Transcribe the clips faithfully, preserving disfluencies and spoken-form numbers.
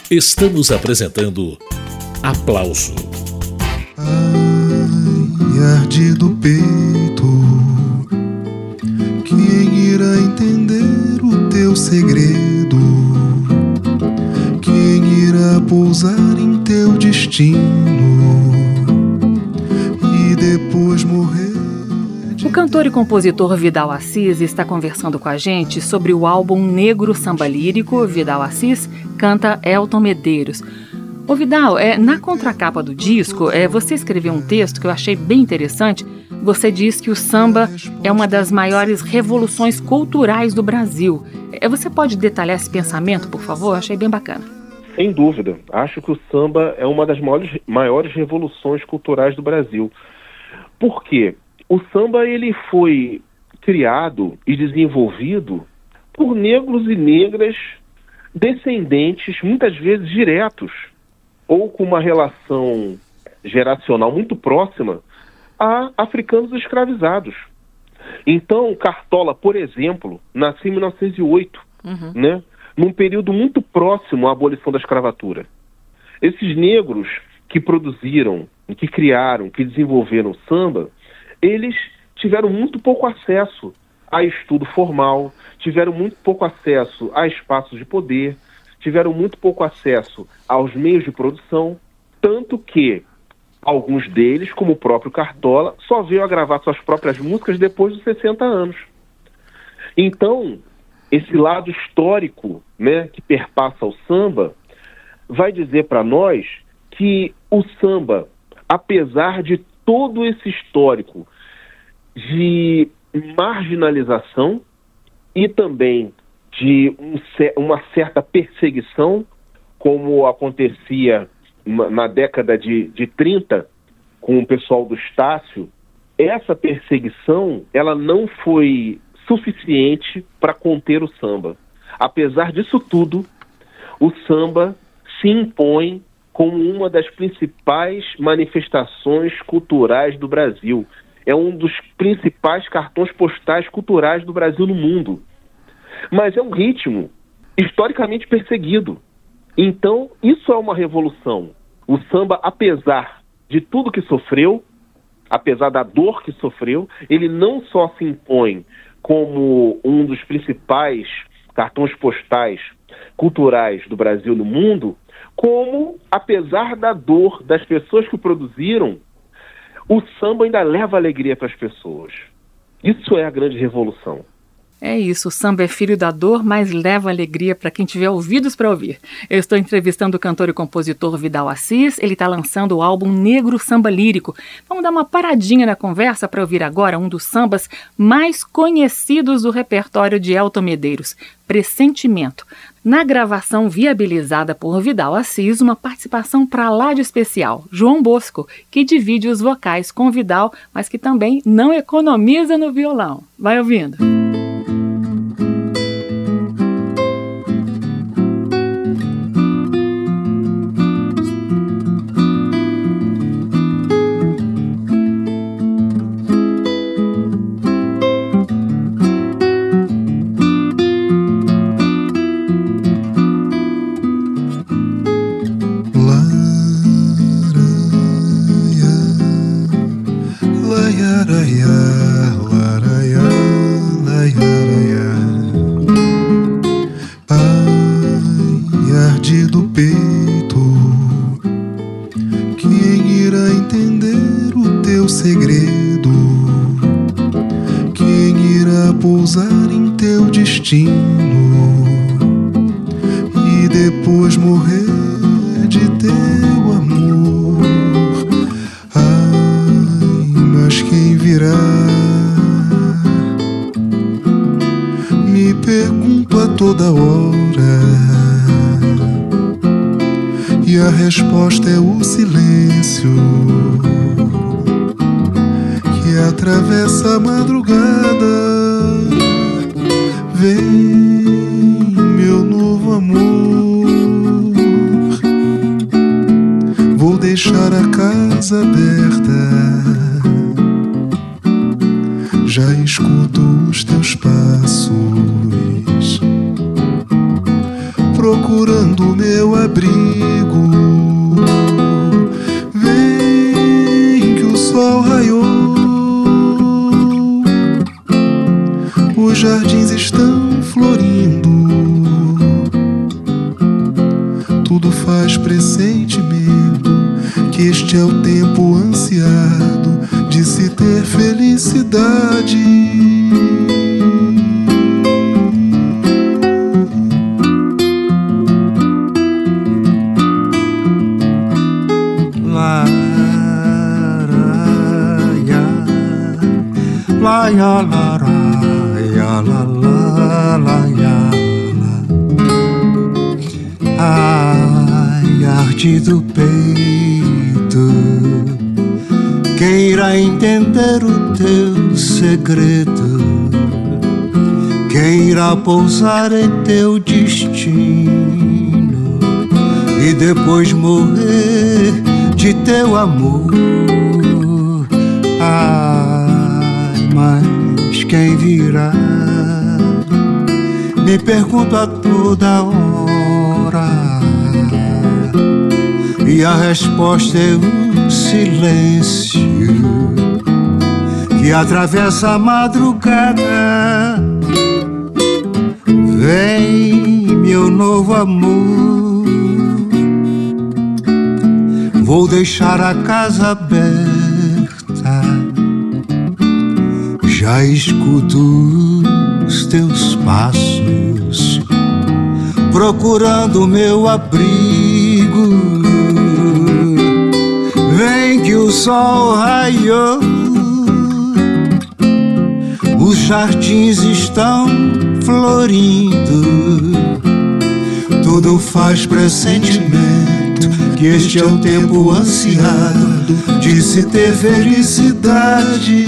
Estamos apresentando Aplauso. Ai, arde do peito, quem irá entender o teu segredo? Quem irá pousar em teu destino e depois morrer? O cantor e compositor Vidal Assis está conversando com a gente sobre o álbum Negro Samba Lírico. Vidal Assis canta Elton Medeiros. Ô Vidal, é, na contracapa do disco, é, você escreveu um texto que eu achei bem interessante. Você diz que o samba é uma das maiores revoluções culturais do Brasil. É, você pode detalhar esse pensamento, por favor? Eu achei bem bacana. Sem dúvida. Acho que o samba é uma das maiores, maiores revoluções culturais do Brasil. Por quê? O samba ele foi criado e desenvolvido por negros e negras descendentes, muitas vezes diretos, ou com uma relação geracional muito próxima a africanos escravizados. Então, Cartola, por exemplo, nasceu em mil novecentos e oito, uhum. né, num período muito próximo à abolição da escravatura. Esses negros que produziram, que criaram, que desenvolveram o samba, eles tiveram muito pouco acesso a estudo formal, tiveram muito pouco acesso a espaços de poder, tiveram muito pouco acesso aos meios de produção, tanto que alguns deles, como o próprio Cartola, só veio a gravar suas próprias músicas depois dos sessenta anos. Então, esse lado histórico, né, que perpassa o samba, vai dizer para nós que o samba, apesar de todo esse histórico de marginalização e também de um, uma certa perseguição, como acontecia na década de, de trinta com o pessoal do Estácio, essa perseguição ela não foi suficiente para conter o samba. Apesar disso tudo, o samba se impõe como uma das principais manifestações culturais do Brasil. É um dos principais cartões postais culturais do Brasil no mundo. Mas é um ritmo historicamente perseguido. Então, isso é uma revolução. O samba, apesar de tudo que sofreu, apesar da dor que sofreu, ele não só se impõe como um dos principais cartões postais culturais do Brasil no mundo, como, apesar da dor das pessoas que o produziram, o samba ainda leva alegria para as pessoas. Isso é a grande revolução. É isso, o samba é filho da dor, mas leva alegria para quem tiver ouvidos para ouvir. Eu estou entrevistando o cantor e compositor Vidal Assis, ele está lançando o álbum Negro Samba Lírico. Vamos dar uma paradinha na conversa para ouvir agora um dos sambas mais conhecidos do repertório de Elton Medeiros, Pressentimento. Na gravação viabilizada por Vidal Assis, uma participação para lá de especial, João Bosco, que divide os vocais com Vidal, mas que também não economiza no violão. Vai ouvindo. E depois morrer de teu amor. Ai, mas quem virá? Me pergunto a toda hora, e a resposta é o silêncio que atravessa a madrugada. Vem, meu novo amor, vou deixar a casa aberta. Já escuto os teus passos procurando meu abrigo. Vem que o sol raiou, os jardins estão florindo, tudo faz pressentimento que este é o tempo ansiado de se ter felicidade. La la ya la ra ya la la la ya la. Ai, arte do peito, quem irá entender o teu segredo? Quem irá pousar em teu destino e depois morrer de teu amor? Ai, mas quem virá? Me pergunto a toda hora, e a resposta é o silêncio que atravessa a madrugada. Vem, meu novo amor, vou deixar a casa aberta, já escuto os teus passos, procurando meu abrigo. Vem que o sol raiou, os jardins estão florindo, tudo faz pressentimento que este é o tempo ansiado de se ter felicidade.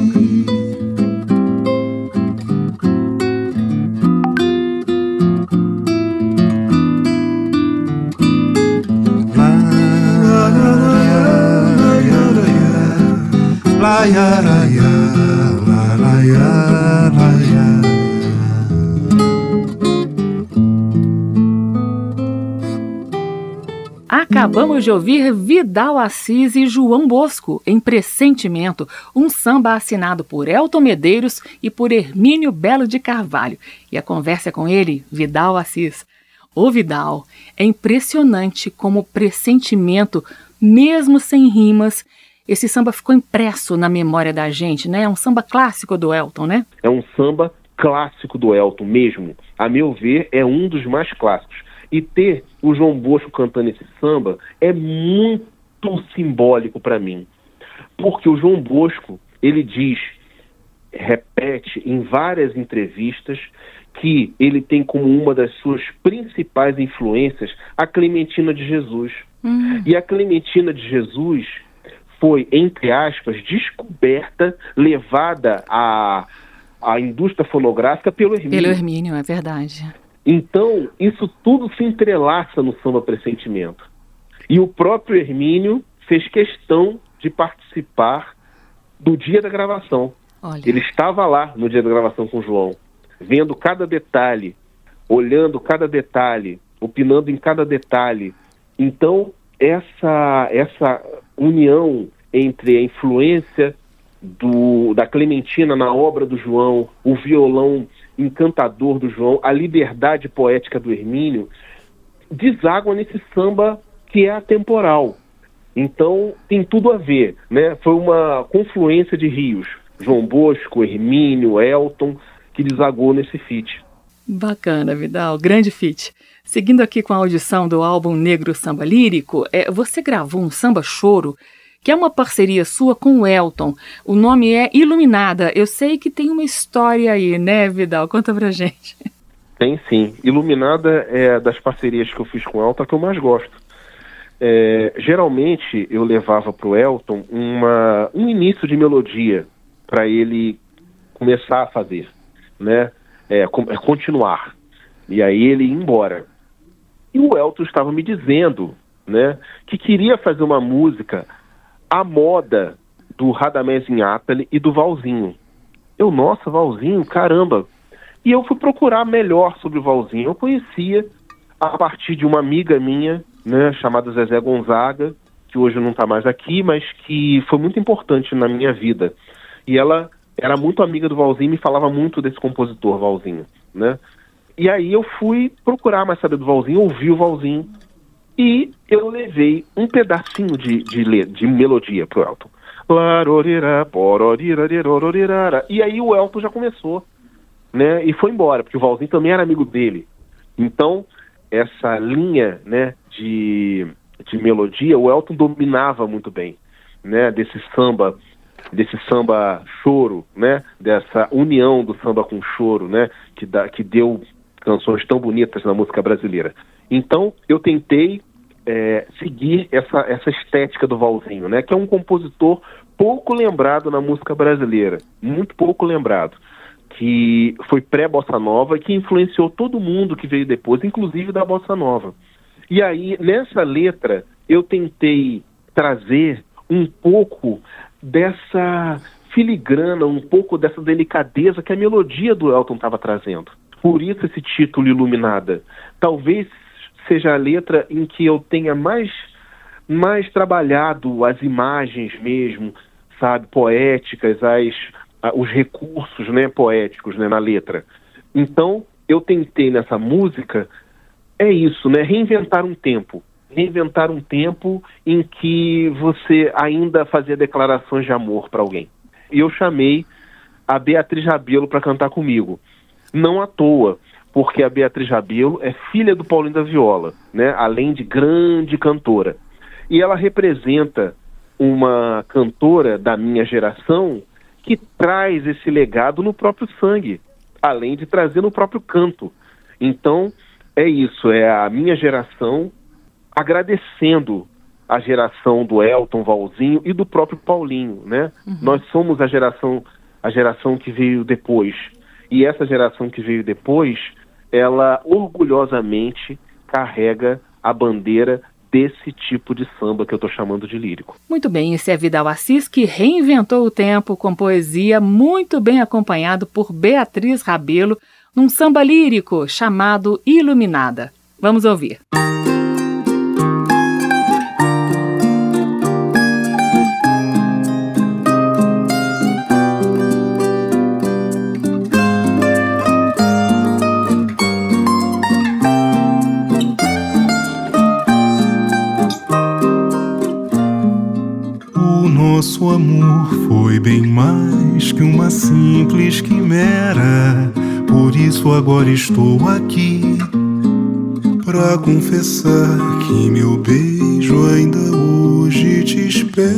La ya la ya la la ya la ya. Acabamos de ouvir Vidal Assis e João Bosco em Pressentimento, um samba assinado por Elton Medeiros e por Hermínio Belo de Carvalho. E a conversa é com ele, Vidal Assis. Ô Vidal, é impressionante como Pressentimento, mesmo sem rimas, esse samba ficou impresso na memória da gente, né? É um samba clássico do Elton, né? É um samba clássico do Elton mesmo. A meu ver, é um dos mais clássicos. E ter o João Bosco cantando esse samba é muito simbólico para mim. Porque o João Bosco, ele diz, repete em várias entrevistas, que ele tem como uma das suas principais influências a Clementina de Jesus. Hum. E a Clementina de Jesus foi, entre aspas, descoberta, levada à, à indústria fonográfica pelo Hermínio. Pelo Hermínio, é verdade. Então, isso tudo se entrelaça no samba Pressentimento. E o próprio Hermínio fez questão de participar do dia da gravação. Olha. Ele estava lá no dia da gravação com o João, vendo cada detalhe, olhando cada detalhe, opinando em cada detalhe. Então, essa, essa união entre a influência do, da Clementina na obra do João, o violão encantador do João, a liberdade poética do Hermínio, deságua nesse samba que é atemporal. Então, tem tudo a ver, né? Foi uma confluência de rios. João Bosco, Hermínio, Elton, que desagou nesse feat. Bacana, Vidal, grande feat. Seguindo aqui com a audição do álbum Negro Samba Lírico, é, você gravou um samba choro, que é uma parceria sua com o Elton. O nome é Iluminada. Eu sei que tem uma história aí, né, Vidal? Conta pra gente. Tem sim. Iluminada é das parcerias que eu fiz com o Elton que eu mais gosto. É, geralmente eu levava pro Elton uma, um início de melodia para ele começar a fazer, né? É, continuar. E aí ele ia embora. E o Elton estava me dizendo, né, que queria fazer uma música à moda do Radamés Inhápeli e do Valzinho. Eu, nossa, Valzinho, caramba. E eu fui procurar melhor sobre o Valzinho. Eu conhecia a partir de uma amiga minha, né, chamada Zezé Gonzaga, que hoje não está mais aqui, mas que foi muito importante na minha vida. E ela era muito amiga do Valzinho e me falava muito desse compositor, Valzinho, né? E aí eu fui procurar mais saber do Valzinho, ouvi o Valzinho, e eu levei um pedacinho de, de, de melodia pro Elton. E aí o Elton já começou, né? E foi embora, porque o Valzinho também era amigo dele. Então, essa linha, né, de, de melodia, o Elton dominava muito bem, né? Desse samba, desse samba choro, né? Dessa união do samba com choro, né? Que, dá, que deu canções tão bonitas na música brasileira. Então, eu tentei é, seguir essa, essa estética do Valzinho, né? Que é um compositor pouco lembrado na música brasileira, muito pouco lembrado, que foi pré-bossa nova e que influenciou todo mundo que veio depois, inclusive da bossa nova. E aí, nessa letra, eu tentei trazer um pouco dessa filigrana, um pouco dessa delicadeza que a melodia do Elton estava trazendo. Por isso esse título, Iluminada. Talvez seja a letra em que eu tenha mais, mais trabalhado as imagens mesmo, sabe, poéticas, as, os recursos, né, poéticos, né, na letra. Então, eu tentei nessa música, é isso, né, reinventar um tempo. Reinventar um tempo em que você ainda fazia declarações de amor para alguém. E eu chamei a Beatriz Rabelo para cantar comigo. Não à toa, porque a Beatriz Rabelo é filha do Paulinho da Viola, né? Além de grande cantora. E ela representa uma cantora da minha geração que traz esse legado no próprio sangue, além de trazer no próprio canto. Então, é isso, é a minha geração agradecendo a geração do Elton, Valzinho e do próprio Paulinho, né? Uhum. Nós somos a geração, a geração que veio depois. E essa geração que veio depois, ela orgulhosamente carrega a bandeira desse tipo de samba que eu estou chamando de lírico. Muito bem, esse é Vidal Assis, que reinventou o tempo com poesia, muito bem acompanhado por Beatriz Rabelo, num samba lírico chamado Iluminada. Vamos ouvir. Nosso amor foi bem mais que uma simples quimera. Por isso agora estou aqui pra confessar que meu beijo ainda hoje te espera.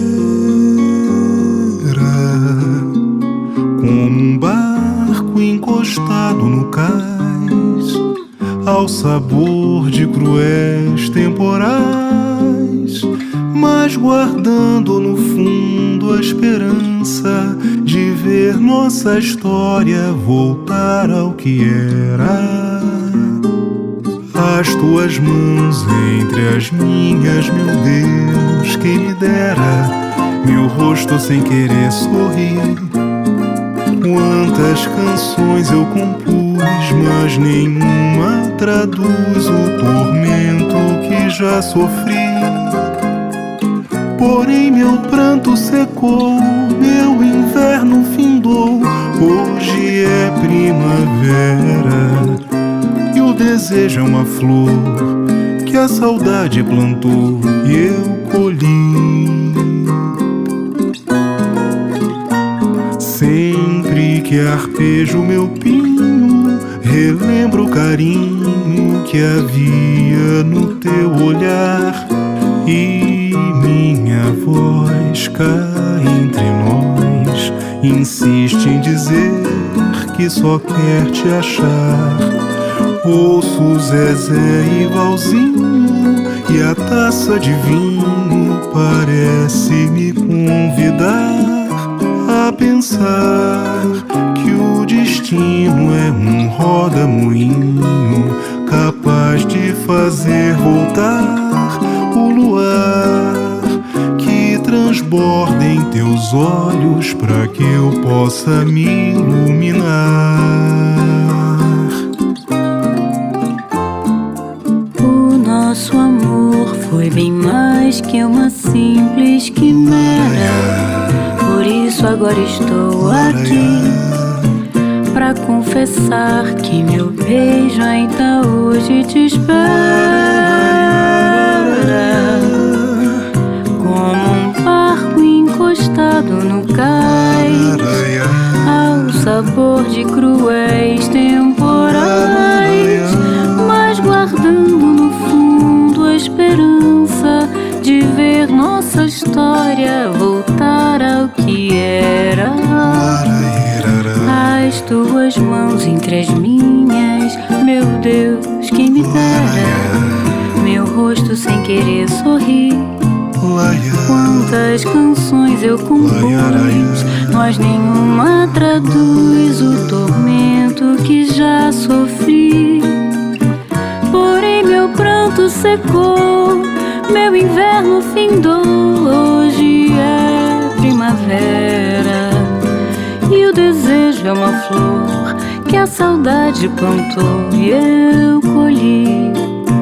Como um barco encostado no cais, ao sabor de cruéis temporais, mas guardando no fundo a esperança de ver nossa história voltar ao que era. As tuas mãos entre as minhas, meu Deus, quem me dera meu rosto sem querer sorrir. Quantas canções eu compus, mas nenhuma traduz o tormento que já sofri. Porém meu pranto secou, meu inverno findou. Hoje é primavera e o desejo é uma flor que a saudade plantou e eu colhi. Sempre que arpejo meu pinho, relembro o carinho que havia no teu olhar. E minha voz cá entre nós insiste em dizer que só quer te achar. Ouço Zezé e Valzinho e a taça de vinho parece me convidar a pensar que o destino é um roda-moinho capaz de fazer voltar o luar que transborda em teus olhos para que eu possa me iluminar. nosso amor foi bem mais que uma simples quimera. Por isso agora estou aqui pra confessar que meu beijo ainda hoje te espera. Como um barco encostado no cais, ao sabor de cruéis temporais, mas guardando no fundo a esperança de ver nossa história voltar ao que era. As tuas mãos entre as minhas, meu Deus, quem me dera. Meu rosto sem querer sorrir. Quantas canções eu compus, mas nenhuma traduz o tormento que já sofri. Porém meu pranto secou, meu inverno findou. Hoje é primavera e o desejo é uma flor que a saudade plantou e eu colhi.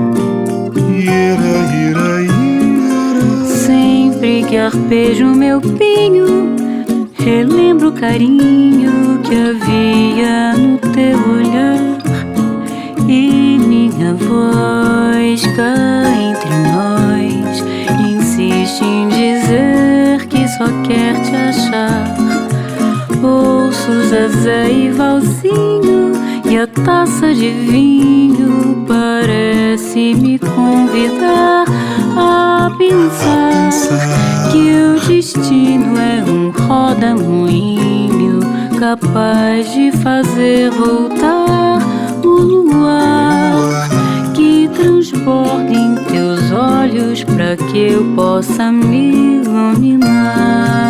Sempre que arpejo meu pinho, relembro o carinho que havia no teu olhar. E minha voz cá entre nós insiste em dizer que só quer te achar. Ouço Zezé e Valzinho e a taça de vinho parece me convidar a pensar que o destino é um roda-moinho capaz de fazer voltar o luar que transborda em teus olhos pra que eu possa me iluminar.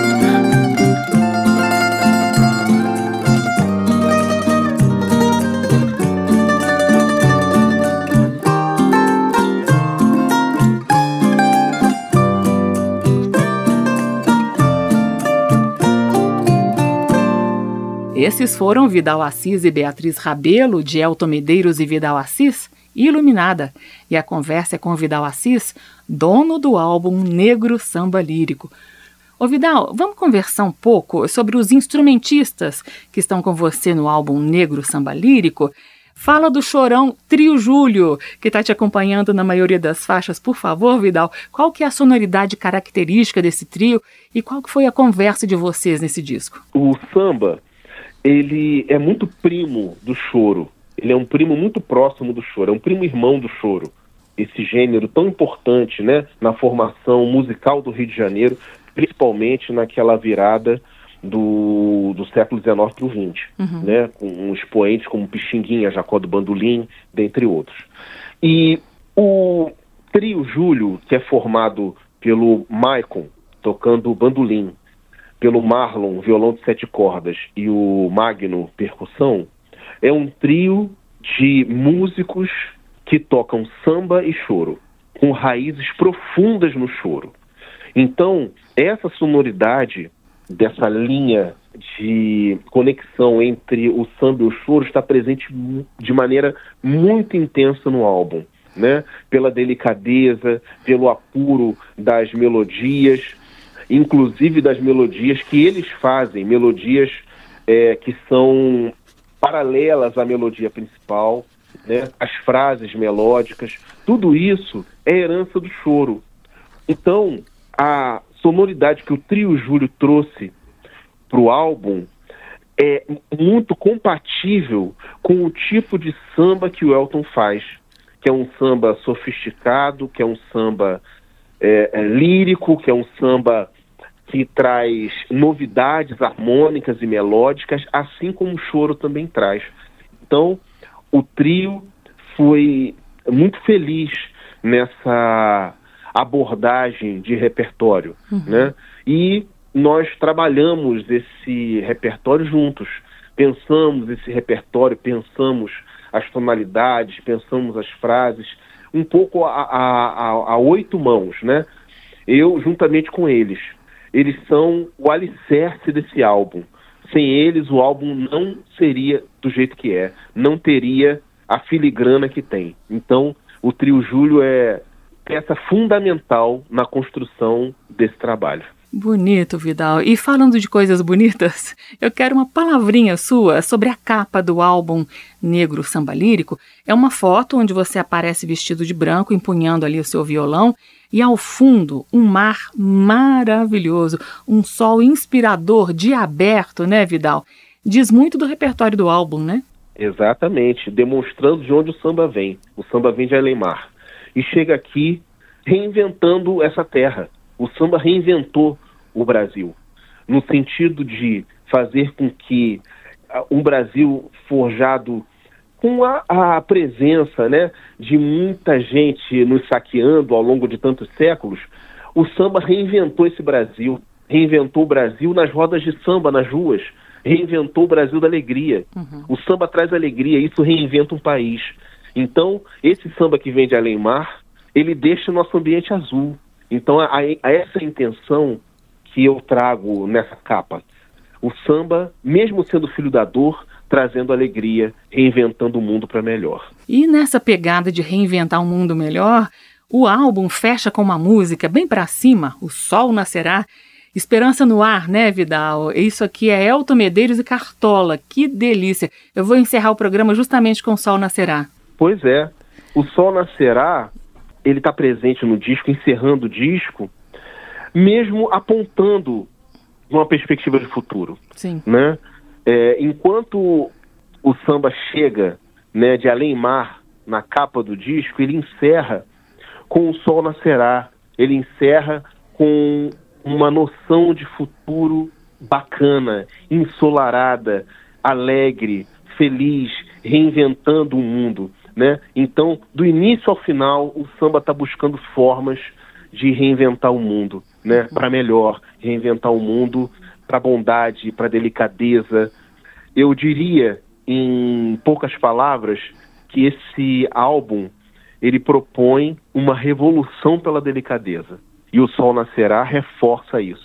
Esses foram Vidal Assis e Beatriz Rabelo, de Elton Medeiros e Vidal Assis, Iluminada. E a conversa é com Vidal Assis, dono do álbum Negro Samba Lírico. Ô Vidal, vamos conversar um pouco sobre os instrumentistas que estão com você no álbum Negro Samba Lírico. Fala do chorão Trio Júlio, que está te acompanhando na maioria das faixas. Por favor, Vidal, qual que é a sonoridade característica desse trio e qual que foi a conversa de vocês nesse disco? O samba, ele é muito primo do choro. Ele é um primo muito próximo do choro, é um primo irmão do choro. Esse gênero tão importante, né, na formação musical do Rio de Janeiro, principalmente naquela virada do, do século dezenove para o vinte, uhum. né, com expoentes como Pixinguinha, Jacó do Bandolim, dentre outros. E o Trio Júlio, que é formado pelo Maicon, tocando bandolim, pelo Marlon, violão de sete cordas, e o Magno, percussão, é um trio de músicos que tocam samba e choro, com raízes profundas no choro. Então, essa sonoridade dessa linha de conexão entre o samba e o choro está presente de maneira muito intensa no álbum, né? Pela delicadeza, pelo apuro das melodias, inclusive das melodias que eles fazem, melodias é, que são paralelas à melodia principal, né? As frases melódicas, tudo isso é herança do choro. Então, a sonoridade que o Trio Júlio trouxe para o álbum é muito compatível com o tipo de samba que o Elton faz, que é um samba sofisticado, que é um samba é, é, lírico, que é um samba que traz novidades harmônicas e melódicas, assim como o choro também traz. Então, o trio foi muito feliz nessa abordagem de repertório, uhum. né? E nós trabalhamos esse repertório juntos, pensamos esse repertório, pensamos as tonalidades, pensamos as frases, um pouco a, a, a, a oito mãos, né? Eu, juntamente com eles. Eles são o alicerce desse álbum. Sem eles, o álbum não seria do jeito que é, não teria a filigrana que tem. Então, o Trio Júlio é peça fundamental na construção desse trabalho. Bonito, Vidal. E falando de coisas bonitas, eu quero uma palavrinha sua sobre a capa do álbum Negro Samba Lírico. É uma foto onde você aparece vestido de branco, empunhando ali o seu violão, e ao fundo um mar maravilhoso, um sol inspirador, dia aberto, né, Vidal? Diz muito do repertório do álbum, né? Exatamente, demonstrando de onde o samba vem. O samba vem de Além-Mar e chega aqui reinventando essa terra. O samba reinventou o Brasil, no sentido de fazer com que um Brasil forjado com a, a presença, né, de muita gente nos saqueando ao longo de tantos séculos, o samba reinventou esse Brasil, reinventou o Brasil nas rodas de samba, nas ruas, reinventou o Brasil da alegria. Uhum. O samba traz alegria, isso reinventa um país. Então, esse samba que vem de Além-Mar, ele deixa o nosso ambiente azul. Então, a, a essa intenção que eu trago nessa capa. O samba, mesmo sendo filho da dor, trazendo alegria, reinventando o mundo para melhor. E nessa pegada de reinventar um mundo melhor, o álbum fecha com uma música bem para cima, O Sol Nascerá. Esperança no ar, né, Vidal? Isso aqui é Elton Medeiros e Cartola. Que delícia! Eu vou encerrar o programa justamente com O Sol Nascerá. Pois é. O Sol Nascerá, ele está presente no disco, encerrando o disco, mesmo apontando uma perspectiva de futuro. Sim. Né? É, enquanto o samba chega, né, de Além-Mar na capa do disco, ele encerra com O Sol Nascerá, ele encerra com uma noção de futuro bacana, ensolarada, alegre, feliz, reinventando o mundo. Né? Então, do início ao final, o samba está buscando formas de reinventar o mundo, né? Para melhor, reinventar o mundo para a bondade, para a delicadeza. Eu diria, em poucas palavras, que esse álbum ele propõe uma revolução pela delicadeza. E O Sol Nascerá reforça isso.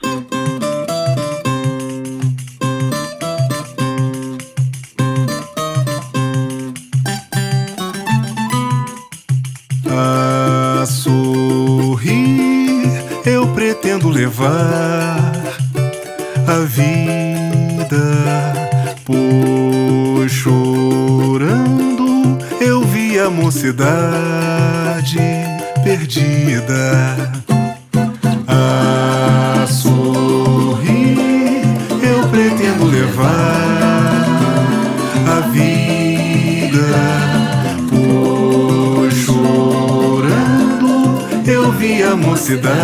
A sorrir eu pretendo levar a vida, pois chorando eu vi a mocidade perdida. A sorrir eu pretendo levar a vida, pois chorando eu vi a mocidade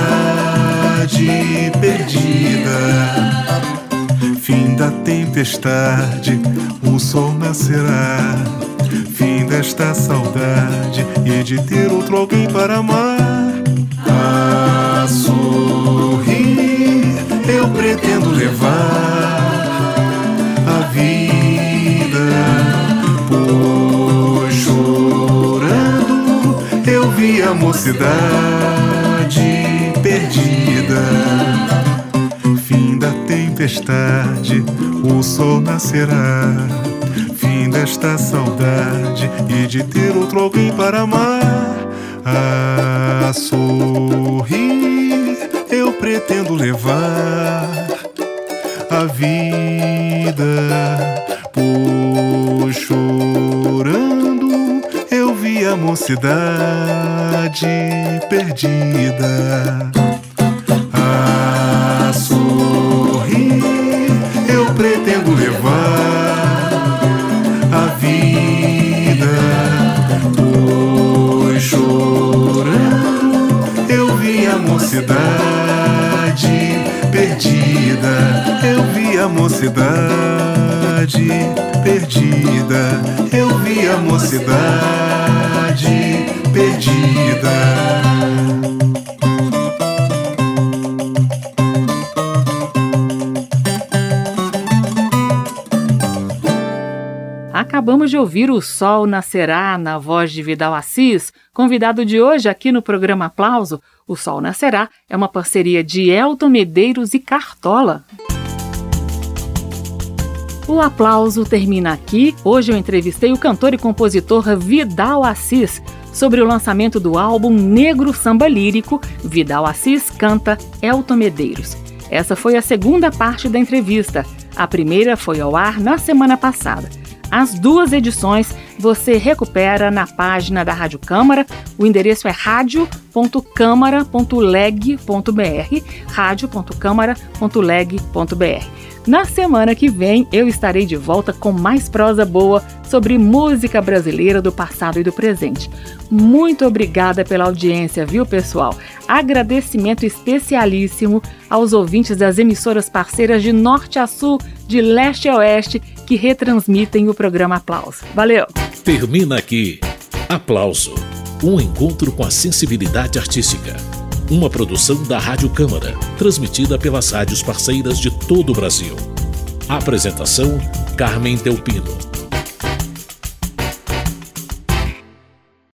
perdida. Fim da tempestade, o sol nascerá. Fim desta saudade e de ter outro alguém para amar. A sorrir eu pretendo levar a vida, pois chorando eu vi a mocidade perdida. Fim da tempestade, o sol nascerá. Fim desta saudade e de ter outro alguém para amar. A sorrir eu pretendo levar a vida, pois chorando eu vi a mocidade perdida. A sorrir eu pretendo levar a vida, pois chorando eu vi a mocidade perdida. Eu vi a mocidade perdida. Eu vi a mocidade perdida. Acabamos de ouvir O Sol Nascerá, na voz de Vidal Assis, convidado de hoje aqui no programa Aplauso. O Sol Nascerá é uma parceria de Elton Medeiros e Cartola. O Aplauso termina aqui. Hoje eu entrevistei o cantor e compositor Vidal Assis sobre o lançamento do álbum Negro Samba Lírico, Vidal Assis canta Elton Medeiros. Essa foi a segunda parte da entrevista. A primeira foi ao ar na semana passada. As duas edições você recupera na página da Rádio Câmara. O endereço é rádio ponto câmara ponto leg ponto br, rádio ponto câmara ponto leg ponto br. Na semana que vem eu estarei de volta com mais prosa boa sobre música brasileira do passado e do presente. Muito obrigada pela audiência, viu, pessoal? Agradecimento especialíssimo aos ouvintes das emissoras parceiras de norte a sul, de leste a oeste, que retransmitem o programa Aplauso. Valeu! Termina aqui Aplauso, um encontro com a sensibilidade artística. Uma produção da Rádio Câmara, transmitida pelas rádios parceiras de todo o Brasil. Apresentação: Carmen Delpino.